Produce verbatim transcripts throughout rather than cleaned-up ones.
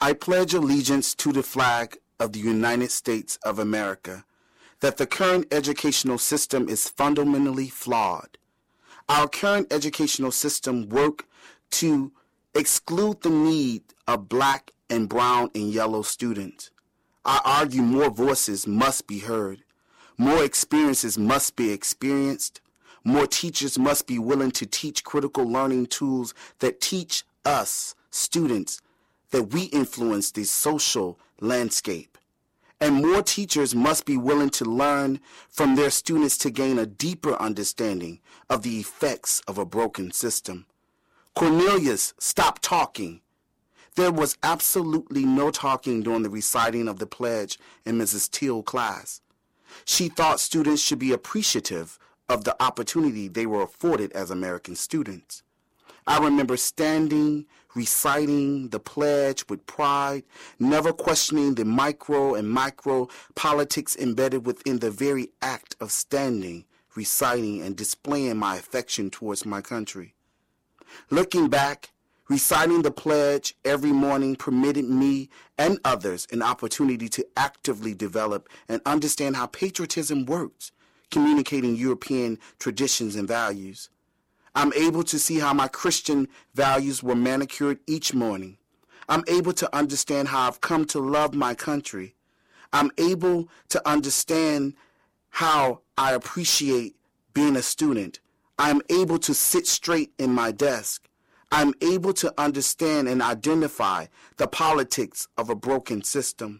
I pledge allegiance to the flag of the United States of America, that the current educational system is fundamentally flawed. Our current educational system works to exclude the need of black and brown and yellow students. I argue more voices must be heard. More experiences must be experienced. More teachers must be willing to teach critical learning tools that teach us, students, that we influence the social landscape. And more teachers must be willing to learn from their students to gain a deeper understanding of the effects of a broken system. Cornelius, stop talking. There was absolutely no talking during the reciting of the pledge in Missus Teal's class. She thought students should be appreciative of the opportunity they were afforded as American students. I remember standing, reciting the pledge with pride, never questioning the micro and micro politics embedded within the very act of standing, reciting, and displaying my affection towards my country. Looking back, reciting the pledge every morning permitted me and others an opportunity to actively develop and understand how patriotism works, communicating European traditions and values. I'm able to see how my Christian values were manicured each morning. I'm able to understand how I've come to love my country. I'm able to understand how I appreciate being a student. I'm able to sit straight in my desk. I'm able to understand and identify the politics of a broken system.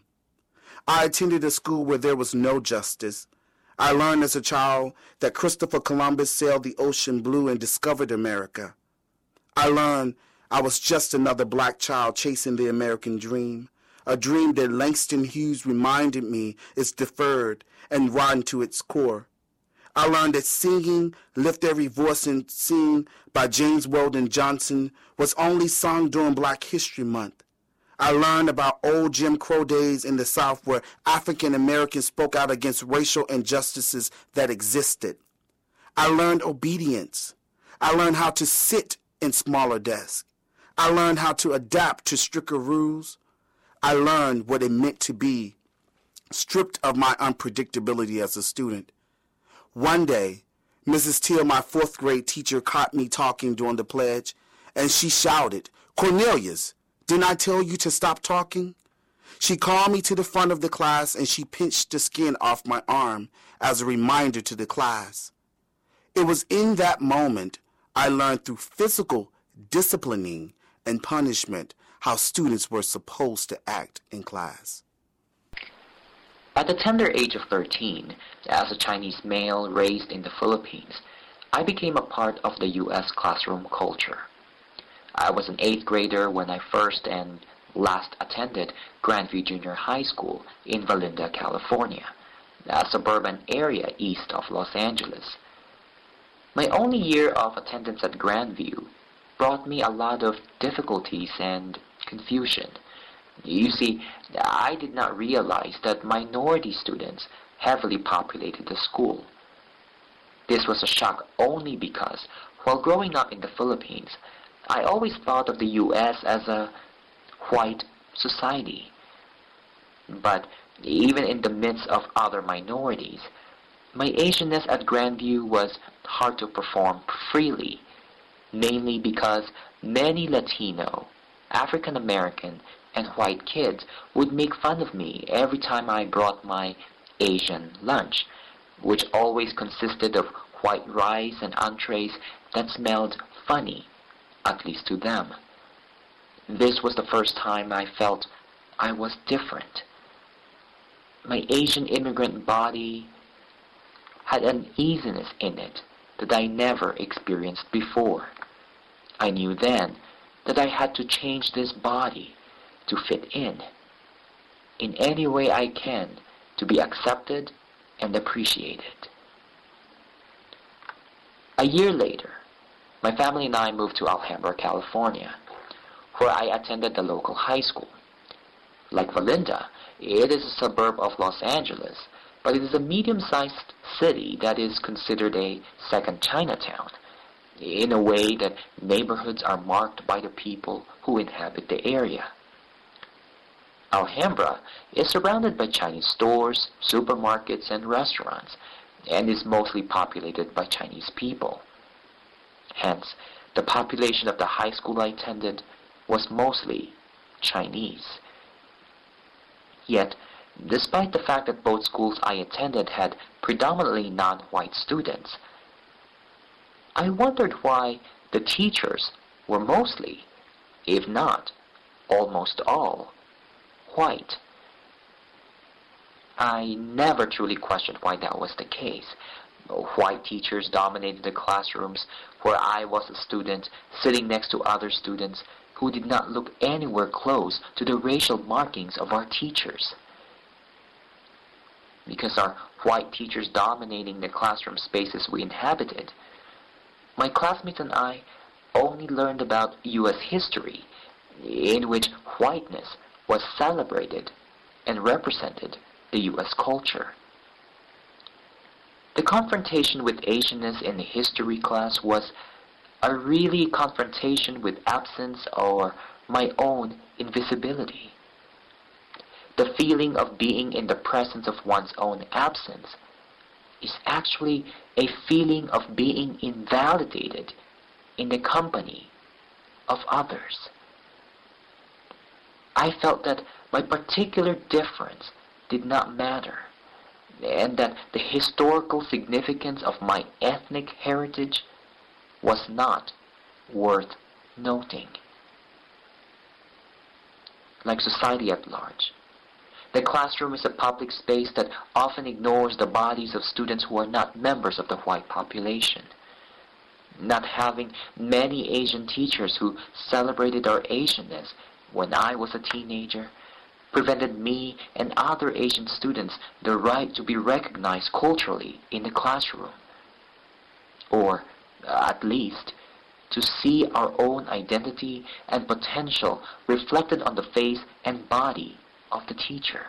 I attended a school where there was no justice. I learned as a child that Christopher Columbus sailed the ocean blue and discovered America. I learned I was just another black child chasing the American dream, a dream that Langston Hughes reminded me is deferred and rotten to its core. I learned that singing Lift Every Voice and Sing by James Weldon Johnson was only sung during Black History Month. I learned about old Jim Crow days in the South where African Americans spoke out against racial injustices that existed. I learned obedience. I learned how to sit in smaller desks. I learned how to adapt to stricter rules. I learned what it meant to be stripped of my unpredictability as a student. One day, Missus Teal, my fourth grade teacher, caught me talking during the pledge, and she shouted, "Cornelius, didn't I tell you to stop talking?" She called me to the front of the class and she pinched the skin off my arm as a reminder to the class. It was in that moment I learned through physical disciplining and punishment how students were supposed to act in class. At the tender age of thirteen, as a Chinese male raised in the Philippines, I became a part of the U S classroom culture. I was an eighth grader when I first and last attended Grandview Junior High School in Valinda, California, a suburban area east of Los Angeles. My only year of attendance at Grandview brought me a lot of difficulties and confusion. You see, I did not realize that minority students heavily populated the school. This was a shock only because, while growing up in the Philippines, I always thought of the U S as a white society. But even in the midst of other minorities, my Asianness at Grandview was hard to perform freely, mainly because many Latino, African American, and white kids would make fun of me every time I brought my Asian lunch, which always consisted of white rice and entrees that smelled funny, at least to them. This was the first time I felt I was different. My Asian immigrant body had an easiness in it that I never experienced before. I knew then that I had to change this body to fit in, in any way I can, to be accepted and appreciated. A year later, my family and I moved to Alhambra, California, where I attended the local high school. Like Valinda, it is a suburb of Los Angeles, but it is a medium-sized city that is considered a second Chinatown, in a way that neighborhoods are marked by the people who inhabit the area. Alhambra is surrounded by Chinese stores, supermarkets, and restaurants, and is mostly populated by Chinese people. Hence, the population of the high school I attended was mostly Chinese. Yet, despite the fact that both schools I attended had predominantly non-white students, I wondered why the teachers were mostly, if not almost all, white. I never truly questioned why that was the case. White teachers dominated the classrooms where I was a student, sitting next to other students who did not look anywhere close to the racial markings of our teachers. Because our white teachers dominating the classroom spaces we inhabited, my classmates and I only learned about U S history, in which whiteness was celebrated and represented the U S culture. The confrontation with Asianness in the history class was a really confrontation with absence or my own invisibility. The feeling of being in the presence of one's own absence is actually a feeling of being invalidated in the company of others. I felt that my particular difference did not matter, and that the historical significance of my ethnic heritage was not worth noting. Like society at large, the classroom is a public space that often ignores the bodies of students who are not members of the white population. Not having many Asian teachers who celebrated our Asianness when I was a teenager prevented me and other Asian students the right to be recognized culturally in the classroom, or uh, at least to see our own identity and potential reflected on the face and body of the teacher.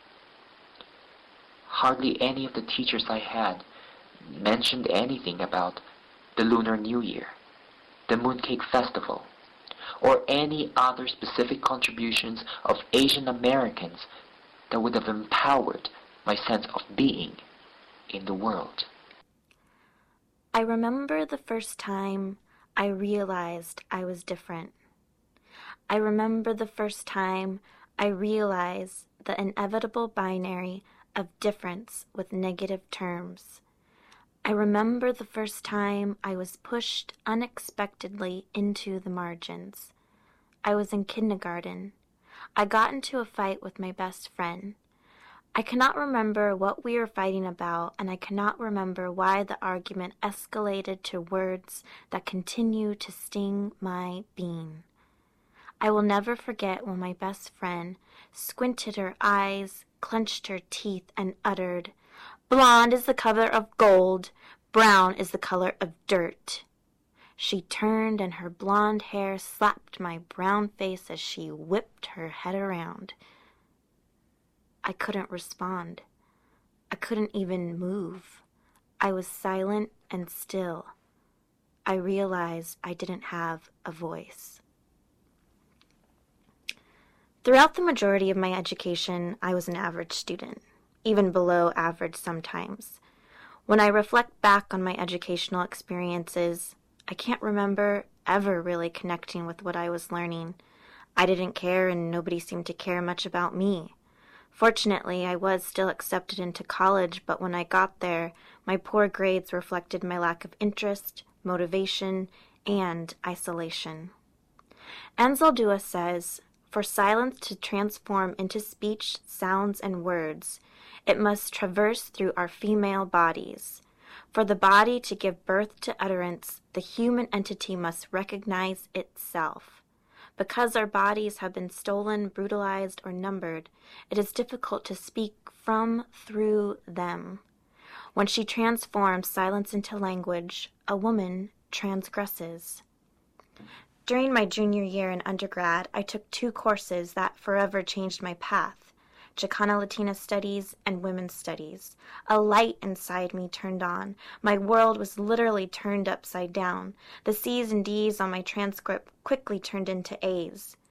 Hardly any of the teachers I had mentioned anything about the Lunar New Year, the Mooncake Festival, or any other specific contributions of Asian Americans that would have empowered my sense of being in the world. I remember the first time I realized I was different. I remember the first time I realized the inevitable binary of difference with negative terms. I remember the first time I was pushed unexpectedly into the margins. I was in kindergarten. I got into a fight with my best friend. I cannot remember what we were fighting about, and I cannot remember why the argument escalated to words that continue to sting my being. I will never forget when my best friend squinted her eyes, clenched her teeth, and uttered, "Blonde is the color of gold, brown is the color of dirt." She turned and her blonde hair slapped my brown face as she whipped her head around. I couldn't respond. I couldn't even move. I was silent and still. I realized I didn't have a voice. Throughout the majority of my education, I was an average student, even below average sometimes. When I reflect back on my educational experiences, I can't remember ever really connecting with what I was learning. I didn't care, and nobody seemed to care much about me. Fortunately, I was still accepted into college, but when I got there, my poor grades reflected my lack of interest, motivation, and isolation. Anzaldúa says, "For silence to transform into speech, sounds, and words, it must traverse through our female bodies. For the body to give birth to utterance, the human entity must recognize itself. Because our bodies have been stolen, brutalized, or numbered, it is difficult to speak from, through them. When she transforms silence into language, a woman transgresses." During my junior year in undergrad, I took two courses that forever changed my path: Chicana Latina Studies and Women's Studies. A light inside me turned on. My world was literally turned upside down. The C's and D's on my transcript quickly turned into A's.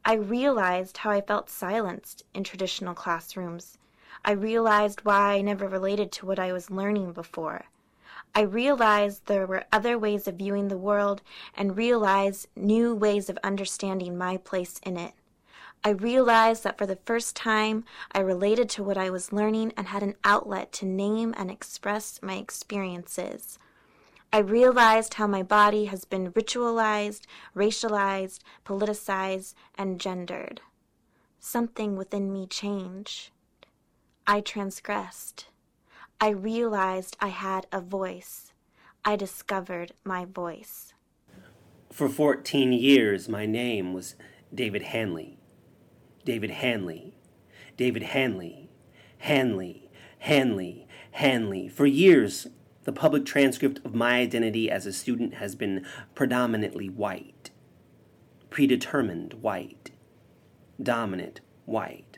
I realized how I felt silenced in traditional classrooms. I realized why I never related to what I was learning before. I realized there were other ways of viewing the world and realized new ways of understanding my place in it. I realized that for the first time, I related to what I was learning and had an outlet to name and express my experiences. I realized how my body has been ritualized, racialized, politicized, and gendered. Something within me changed. I transgressed. I realized I had a voice. I discovered my voice. For fourteen years, my name was David Hanley. David Hanley. David Hanley. Hanley. Hanley. Hanley. For years, the public transcript of my identity as a student has been predominantly white. Predetermined white. Dominant white.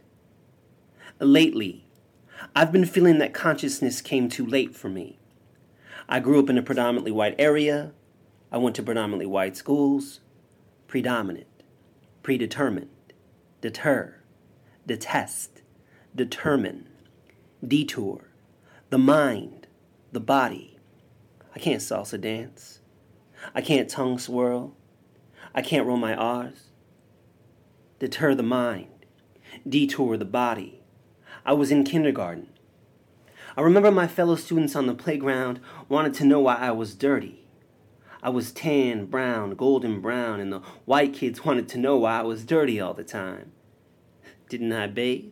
Lately, I've been feeling that consciousness came too late for me. I grew up in a predominantly white area. I went to predominantly white schools. Predominant. Predetermined. Deter. Detest. Determine. Detour. The mind. The body. I can't salsa dance. I can't tongue swirl. I can't roll my R's. Deter the mind. Detour the body. I was in kindergarten. I remember my fellow students on the playground wanted to know why I was dirty. I was tan, brown, golden brown, and the white kids wanted to know why I was dirty all the time. Didn't I bathe?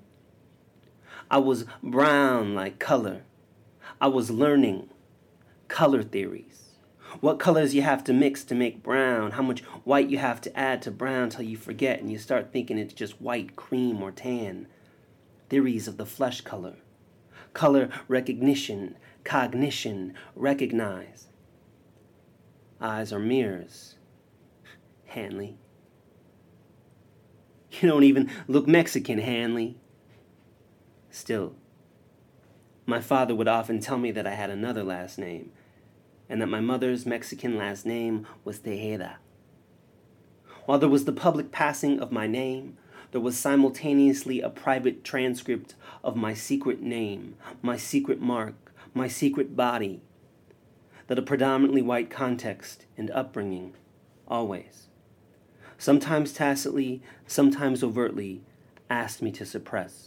I was brown like color. I was learning color theories. What colors you have to mix to make brown, how much white you have to add to brown till you forget and you start thinking it's just white, cream, or tan. Theories of the flesh color. Color recognition, cognition, recognize. Eyes are mirrors. Hanley. You don't even look Mexican, Hanley. Still, my father would often tell me that I had another last name, and that my mother's Mexican last name was Tejeda. While there was the public passing of my name, there was simultaneously a private transcript of my secret name, my secret mark, my secret body, that a predominantly white context and upbringing, always, sometimes tacitly, sometimes overtly, asked me to suppress.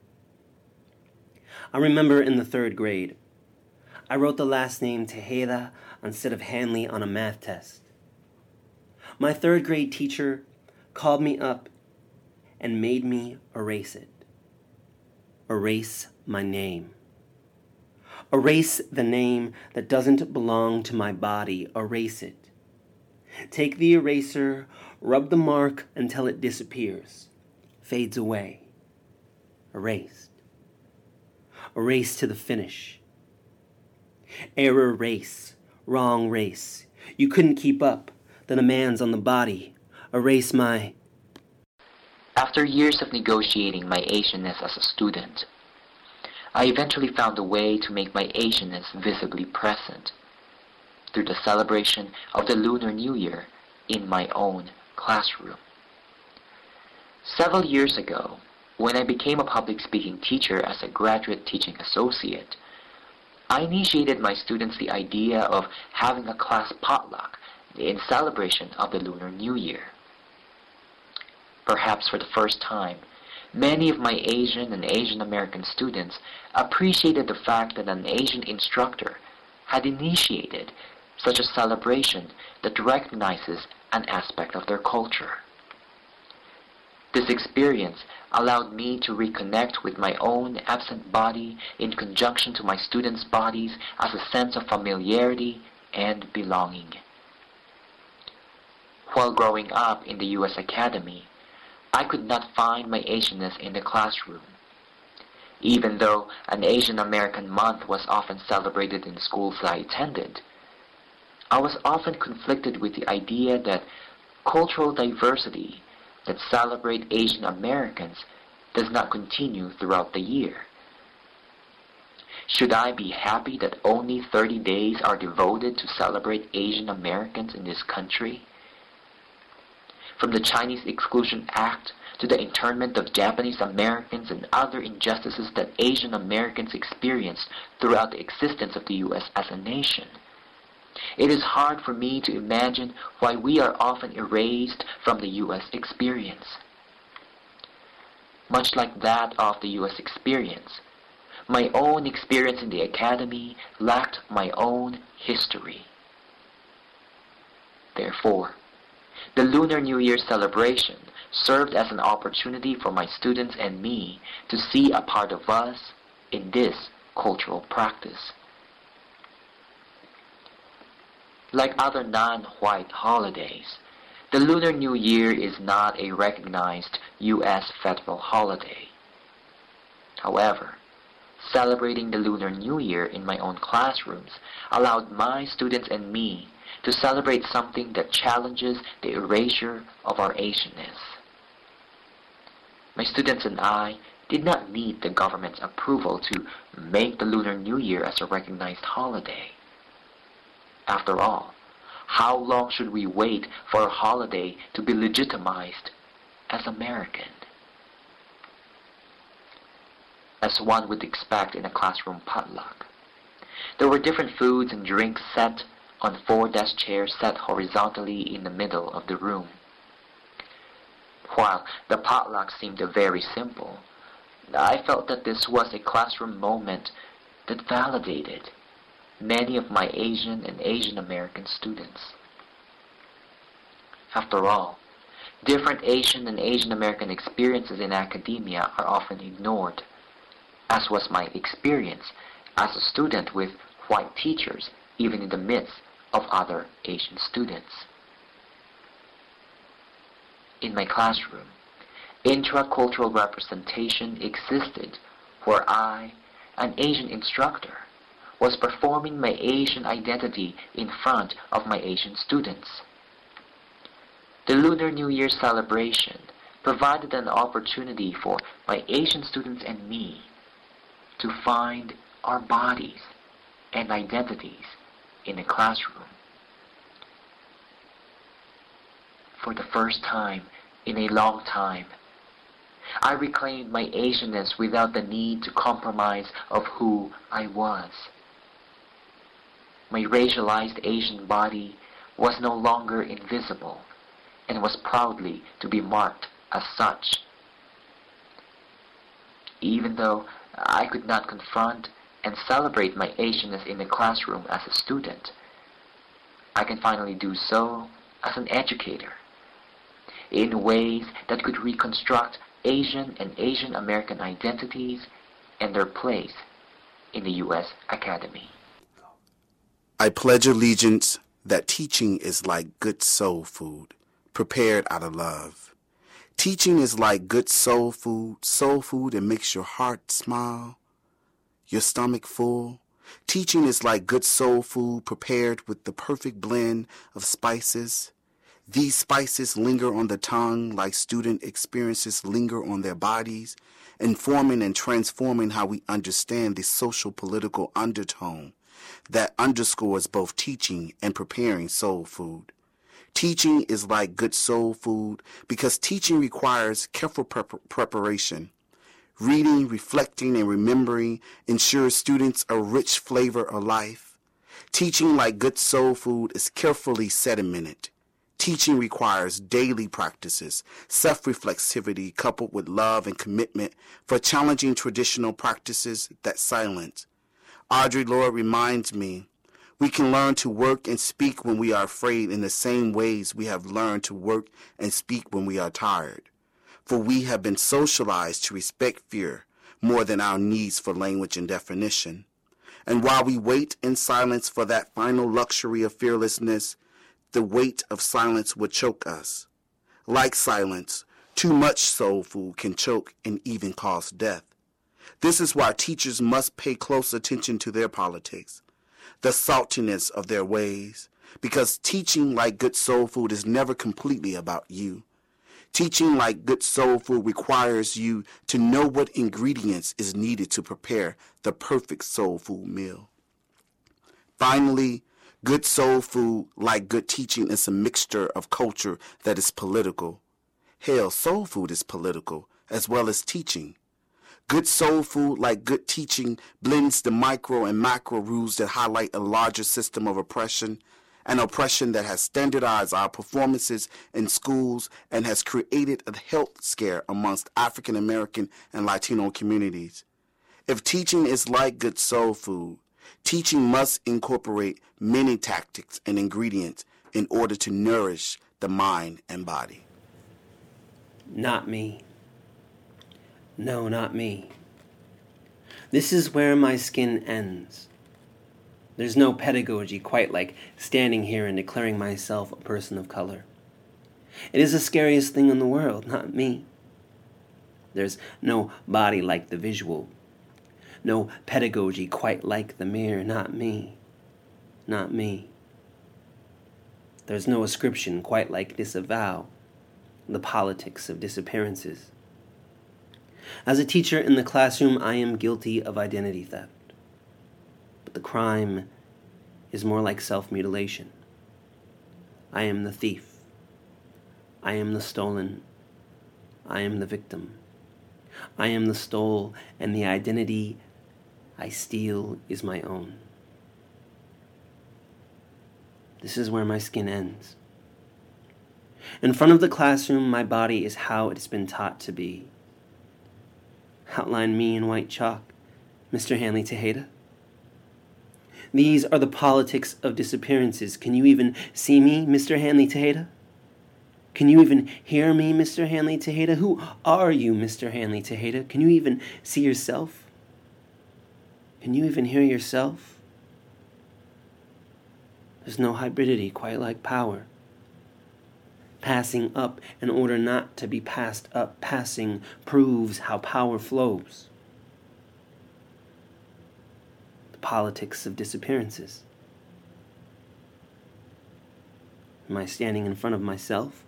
I remember in the third grade, I wrote the last name Tejeda instead of Hanley on a math test. My third grade teacher called me up and made me erase it. Erase my name. Erase the name that doesn't belong to my body. Erase it. Take the eraser, rub the mark until it disappears, fades away. Erased. Erase to the finish. Error race. Wrong race. You couldn't keep up. The demands on the body. Erase my... After years of negotiating my Asianness as a student, I eventually found a way to make my Asianness visibly present through the celebration of the Lunar New Year in my own classroom. Several years ago, when I became a public speaking teacher as a graduate teaching associate, I initiated my students the idea of having a class potluck in celebration of the Lunar New Year. Perhaps for the first time, many of my Asian and Asian American students appreciated the fact that an Asian instructor had initiated such a celebration that recognizes an aspect of their culture. This experience allowed me to reconnect with my own absent body in conjunction to my students' bodies as a sense of familiarity and belonging. While growing up in the U S Academy, I could not find my Asianness in the classroom. Even though an Asian American Month was often celebrated in schools I attended, I was often conflicted with the idea that cultural diversity that celebrate Asian Americans does not continue throughout the year. Should I be happy that only thirty days are devoted to celebrate Asian Americans in this country? from the Chinese Exclusion Act to the internment of Japanese Americans and other injustices that Asian Americans experienced throughout the existence of the U S as a nation. It is hard for me to imagine why we are often erased from the U S experience. Much like that of the U S experience, my own experience in the academy lacked my own history. Therefore, the Lunar New Year celebration served as an opportunity for my students and me to see a part of us in this cultural practice. Like other non-white holidays, the Lunar New Year is not a recognized U S federal holiday. However, celebrating the Lunar New Year in my own classrooms allowed my students and me to celebrate something that challenges the erasure of our Asianness. My students and I did not need the government's approval to make the Lunar New Year as a recognized holiday. After all, how long should we wait for a holiday to be legitimized as American? As one would expect in a classroom potluck, there were different foods and drinks set on four desk chairs set horizontally in the middle of the room. While the potluck seemed very simple, I felt that this was a classroom moment that validated many of my Asian and Asian American students. After all, different Asian and Asian American experiences in academia are often ignored, as was my experience as a student with white teachers, even in the midst of other Asian students. In my classroom, intracultural representation existed where I, an Asian instructor, was performing my Asian identity in front of my Asian students. The Lunar New Year celebration provided an opportunity for my Asian students and me to find our bodies and identities in a classroom. For the first time in a long time, I reclaimed my Asianness without the need to compromise of who I was. My racialized Asian body was no longer invisible and was proudly to be marked as such. Even though I could not confront and celebrate my Asianness in the classroom as a student, I can finally do so as an educator in ways that could reconstruct Asian and Asian American identities and their place in the U S Academy. I pledge allegiance that teaching is like good soul food, prepared out of love. Teaching is like good soul food, soul food that makes your heart smile, your stomach full. Teaching is like good soul food prepared with the perfect blend of spices. These spices linger on the tongue like student experiences linger on their bodies, informing and transforming how we understand the social political undertone that underscores both teaching and preparing soul food. Teaching is like good soul food because teaching requires careful prep- preparation. Reading, reflecting, and remembering ensures students a rich flavor of life. Teaching like good soul food is carefully sedimented. Teaching requires daily practices, self-reflexivity coupled with love and commitment for challenging traditional practices that silence. Audre Lorde reminds me, we can learn to work and speak when we are afraid in the same ways we have learned to work and speak when we are tired. For we have been socialized to respect fear more than our needs for language and definition. And while we wait in silence for that final luxury of fearlessness, the weight of silence will choke us. Like silence, too much soul food can choke and even cause death. This is why teachers must pay close attention to their politics, the saltiness of their ways, because teaching like good soul food is never completely about you. Teaching like good soul food requires you to know what ingredients is needed to prepare the perfect soul food meal. Finally, Good soul food, like good teaching, is a mixture of culture that is political. Hell, soul food is political, as well as teaching. Good soul food, like good teaching, blends the micro and macro rules that highlight a larger system of oppression, an oppression that has standardized our performances in schools and has created a health scare amongst African American and Latino communities. If teaching is like good soul food, teaching must incorporate many tactics and ingredients in order to nourish the mind and body. Not me. No, not me. This is where my skin ends. There's no pedagogy quite like standing here and declaring myself a person of color. It is the scariest thing in the world, not me. There's no body like the visual. No pedagogy quite like the mirror, not me. Not me. There's no ascription quite like disavow, the politics of disappearances. As a teacher in the classroom, I am guilty of identity theft. But the crime is more like self-mutilation. I am the thief. I am the stolen. I am the victim. I am the stole, and the identity I steal is my own. This is where my skin ends. In front of the classroom, my body is how it's been taught to be. Outline me in white chalk, Mister Hanley Tejeda. These are the politics of disappearances. Can you even see me, Mister Hanley Tejeda? Can you even hear me, Mister Hanley Tejeda? Who are you, Mister Hanley Tejeda? Can you even see yourself? Can you even hear yourself? There's no hybridity quite like power. Passing up in order not to be passed up. Passing proves how power flows. The politics of disappearances. Am I standing in front of myself?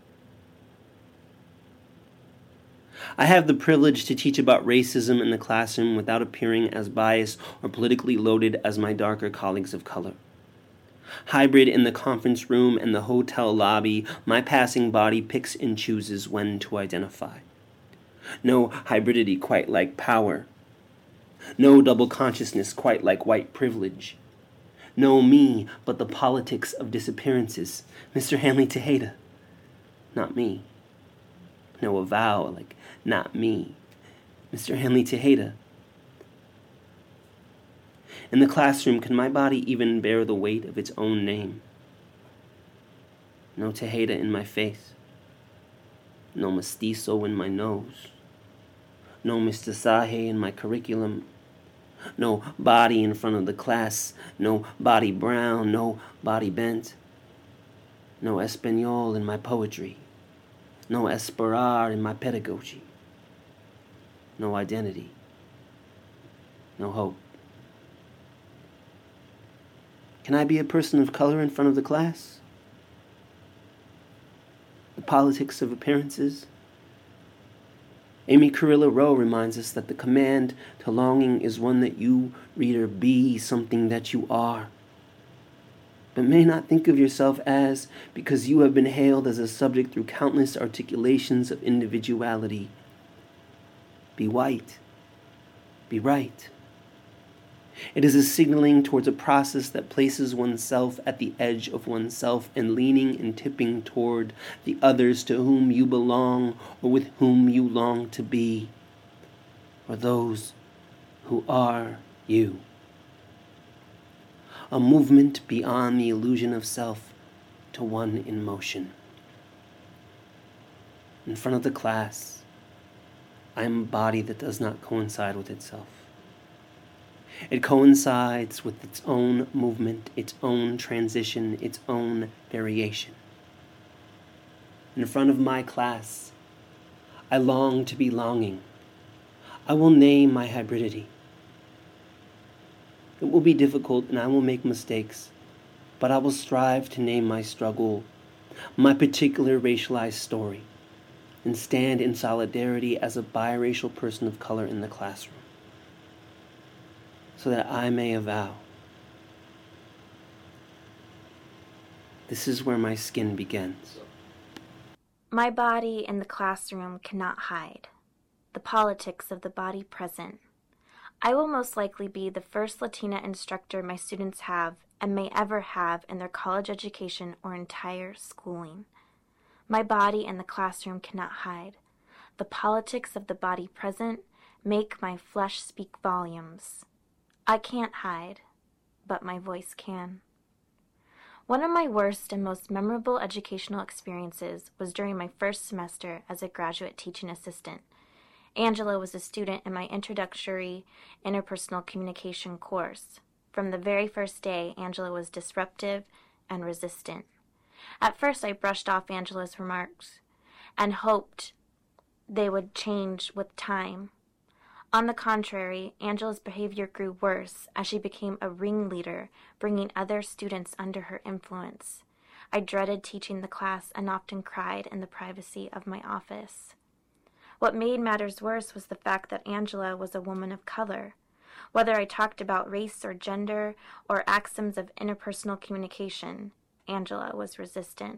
I have the privilege to teach about racism in the classroom without appearing as biased or politically loaded as my darker colleagues of color. Hybrid in the conference room and the hotel lobby, my passing body picks and chooses when to identify. No hybridity quite like power. No double consciousness quite like white privilege. No me, but the politics of disappearances. Mister Hanley Tejeda. Not me. No avow like not me. Mister Hanley Tejeda. In the classroom, can my body even bear the weight of its own name? No Tejeda in my face. No mestizo in my nose. No Mister Sahe in my curriculum. No body in front of the class. No body brown. No body bent. No Espanol in my poetry. No esperar in my pedagogy. No identity. No hope. Can I be a person of color in front of the class? The politics of appearances. Amy Carrillo Rowe reminds us that the command to longing is one that you, reader, be something that you are, but may not think of yourself as, because you have been hailed as a subject through countless articulations of individuality. Be white. Be right. It is a signaling towards a process that places oneself at the edge of oneself and leaning and tipping toward the others to whom you belong or with whom you long to be, or those who are you. A movement beyond the illusion of self to one in motion. In front of the class, I am a body that does not coincide with itself. It coincides with its own movement, its own transition, its own variation. In front of my class, I long to be longing. I will name my hybridity. It will be difficult and I will make mistakes, but I will strive to name my struggle, my particular racialized story, and stand in solidarity as a biracial person of color in the classroom, so that I may avow. This is where my skin begins. My body in the classroom cannot hide. The politics of the body present. I will most likely be the first Latina instructor my students have and may ever have in their college education or entire schooling. My body in the classroom cannot hide. The politics of the body present make my flesh speak volumes. I can't hide, but my voice can. One of my worst and most memorable educational experiences was during my first semester as a graduate teaching assistant. Angela was a student in my introductory interpersonal communication course. From the very first day, Angela was disruptive and resistant. At first, I brushed off Angela's remarks and hoped they would change with time. On the contrary, Angela's behavior grew worse as she became a ringleader, bringing other students under her influence. I dreaded teaching the class and often cried in the privacy of my office. What made matters worse was the fact that Angela was a woman of color. Whether I talked about race or gender or axioms of interpersonal communication, Angela was resistant.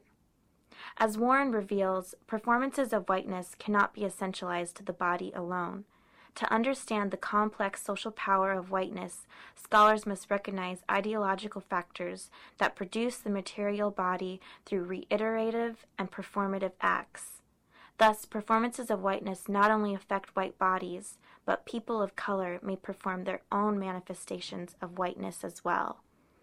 As Warren reveals, performances of whiteness cannot be essentialized to the body alone. To understand the complex social power of whiteness, scholars must recognize ideological factors that produce the material body through reiterative and performative acts. Thus, performances of whiteness not only affect white bodies, but people of color may perform their own manifestations of whiteness as well.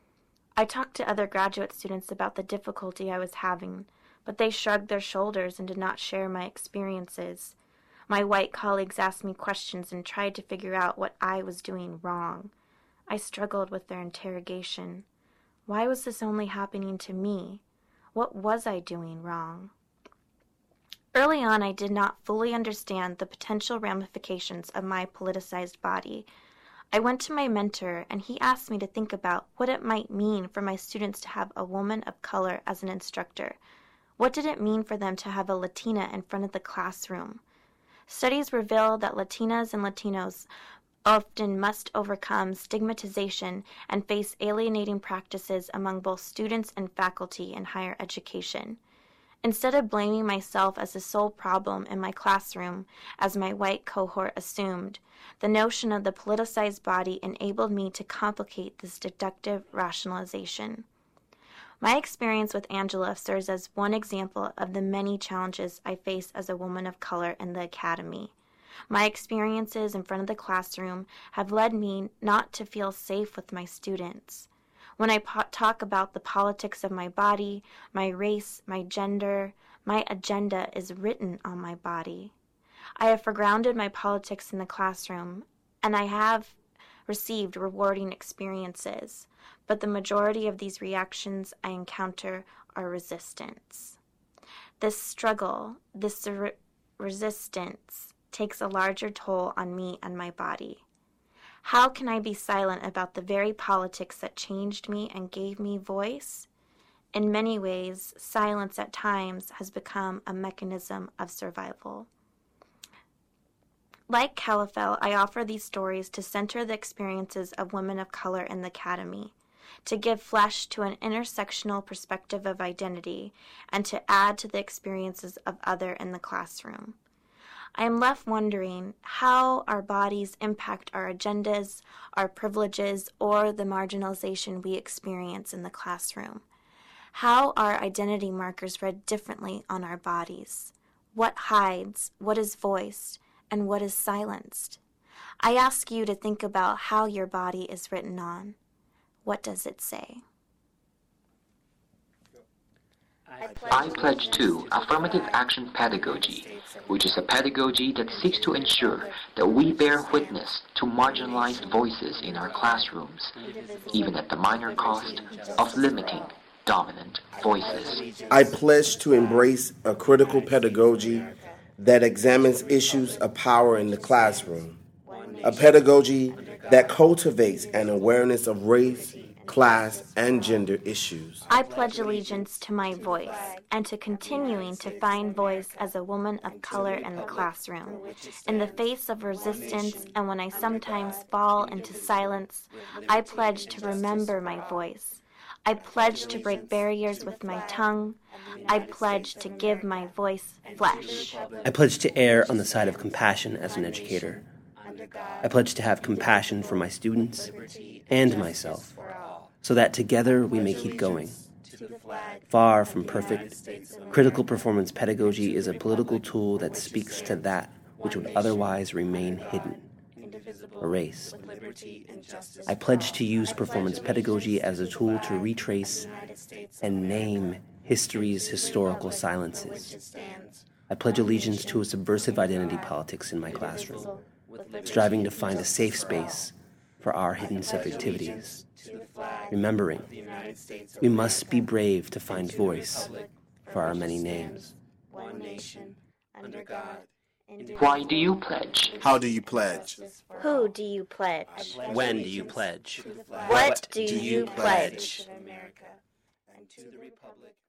I talked to other graduate students about the difficulty I was having, but they shrugged their shoulders and did not share my experiences. My white colleagues asked me questions and tried to figure out what I was doing wrong. I struggled with their interrogation. Why was this only happening to me? What was I doing wrong? Early on, I did not fully understand the potential ramifications of my politicized body. I went to my mentor, and he asked me to think about what it might mean for my students to have a woman of color as an instructor. What did it mean for them to have a Latina in front of the classroom? Studies reveal that Latinas and Latinos often must overcome stigmatization and face alienating practices among both students and faculty in higher education. Instead of blaming myself as the sole problem in my classroom, as my white cohort assumed, the notion of the politicized body enabled me to complicate this deductive rationalization. My experience with Angela serves as one example of the many challenges I face as a woman of color in the academy. My experiences in front of the classroom have led me not to feel safe with my students. When I po- talk about the politics of my body, my race, my gender, my agenda is written on my body. I have foregrounded my politics in the classroom, and I have received rewarding experiences, but the majority of these reactions I encounter are resistance. This struggle, this re- resistance, takes a larger toll on me and my body. How can I be silent about the very politics that changed me and gave me voice? In many ways, silence at times has become a mechanism of survival. Like Calafell, I offer these stories to center the experiences of women of color in the academy, to give flesh to an intersectional perspective of identity, and to add to the experiences of others in the classroom. I am left wondering how our bodies impact our agendas, our privileges, or the marginalization we experience in the classroom. How are identity markers read differently on our bodies? What hides, what is voiced, and what is silenced? I ask you to think about how your body is written on. What does it say? I pledge to affirmative action pedagogy, which is a pedagogy that seeks to ensure that we bear witness to marginalized voices in our classrooms, even at the minor cost of limiting dominant voices. I pledge to embrace a critical pedagogy that examines issues of power in the classroom, a pedagogy that cultivates an awareness of race, class, and gender issues. I pledge allegiance to my voice and to continuing to find voice as a woman of color in the classroom. In the face of resistance and when I sometimes fall into silence, I pledge to remember my voice. I pledge to break barriers with my tongue. I pledge to give my voice flesh. I pledge to err on the side of compassion as an educator. I pledge to have compassion for my students and myself, so that together we may keep going. Far from perfect, critical performance pedagogy is a political tool that speaks to that which would otherwise remain hidden, erased. I pledge to use performance pedagogy as a tool to retrace and name history's historical silences. I pledge allegiance to a subversive identity politics in my classroom, striving to find a safe space for our hidden subjectivities, remembering we must be brave to find voice for our many names. One nation, under God. Why do you pledge? How do you pledge? Who do you pledge? When do you pledge? What do you pledge? America and to the republic